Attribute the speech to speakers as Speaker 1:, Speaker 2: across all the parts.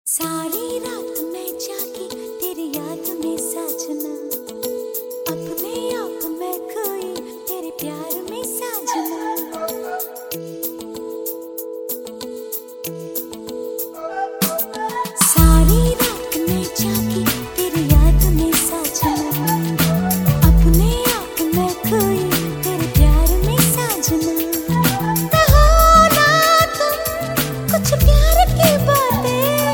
Speaker 1: सारी रात मैं जागी तेरी याद में साजना, अपने आप में खोई तेरे प्यार में साजना। सारी रात मैं जागी तेरी याद में साजना, अपने आप में खोई तेरे प्यार में साजना। कहो ना तुम कुछ प्यार की बातें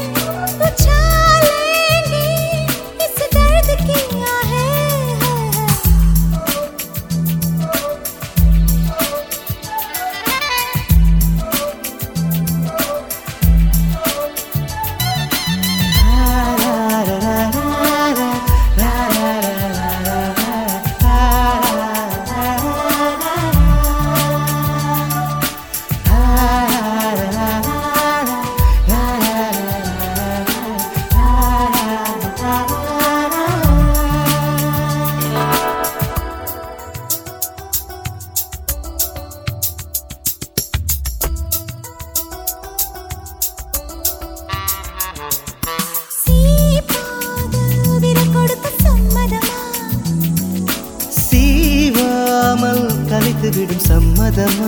Speaker 2: விடும் சம்மதமா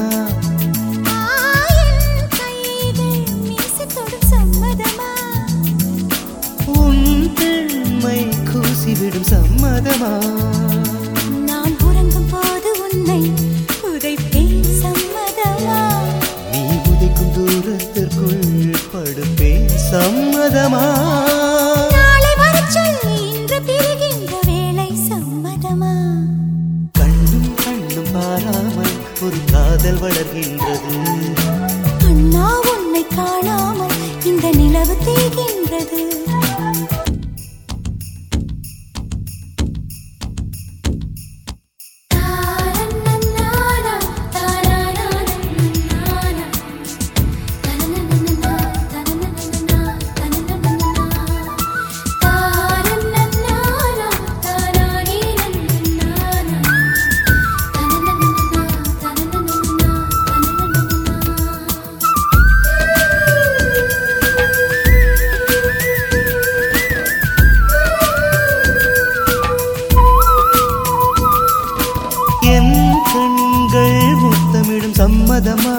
Speaker 2: உன் பெண்மை கூசிவிடும் சம்மதமா
Speaker 1: நான் உறங்கும் போது உன்னை உதைப்பேன் சம்மதமா
Speaker 2: நீ உதைக்கும் தூரத்திற்குள் படுப்பேன் சம்மதமா
Speaker 1: நாளை வரச் சொல்லி இன்று பிரிகின்ற வேளை சம்மதமா
Speaker 2: பாராமல் ஒரு காதல் வளர்கின்றது
Speaker 1: அண்ணா உன்னை காணாமல் இந்த நிலவு தேய்கின்றது
Speaker 2: சம்மதமா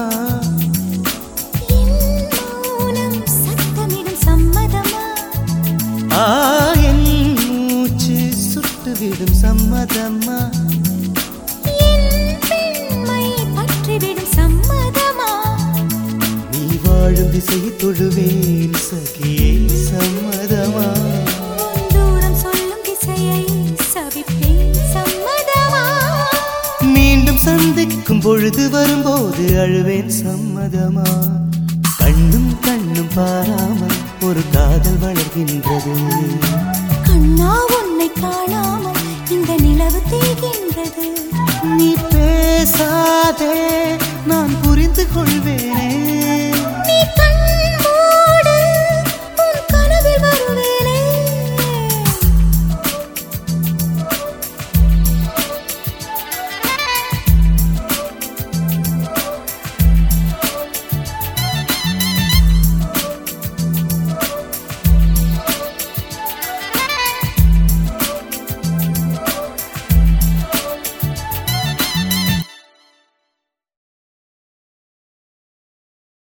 Speaker 1: சத்தமிடும் சம்மதமா
Speaker 2: என் மூச்சு சுட்டுவிடும் சம்மதமா
Speaker 1: என் பெண்மை பற்றிவிடும் சம்மதமா
Speaker 2: நீ வாழும் திசையை தொழுவேன் சகியே சம்மதமா
Speaker 1: தூரம் சொல்லும் திசையை சவிப்பேன் சம்மதமா
Speaker 2: மீண்டும் சந்திக்கும் பொழுது வரும்போது அழுவேன் சம்மதமா கண்ணும் கண்ணும் பாராமல் ஒரு காதல் வளர்கின்றது
Speaker 1: கண்ணா உன்னை காணாமல் இந்த நிலவு தேய்கின்றது
Speaker 2: நீ பேசாதே நான் புரிந்து கொள்வேனே
Speaker 1: நீ